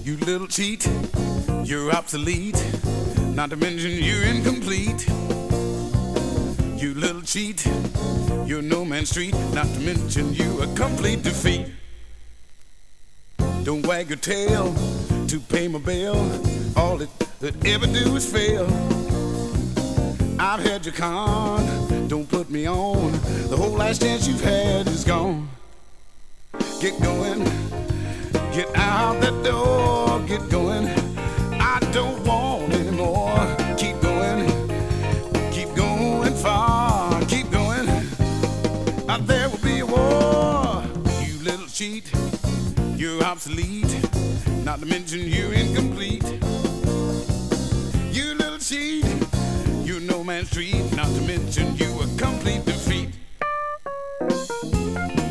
You little cheat, you're obsolete. Not to mention you're incomplete. You little cheat, you're no man's street. Not to mention you a complete defeat. Don't wag your tail to pay my bill. All it ever do is fail. I've had your con, don't put me on. The whole last chance you've had is gone. Get going, get out the door, get going. I don't want any more. Keep going far, keep going. There will be a war. You little cheat, you're obsolete. Not to mention you're incomplete. You little cheat, you're no man's street. Not to mention you a complete defeat.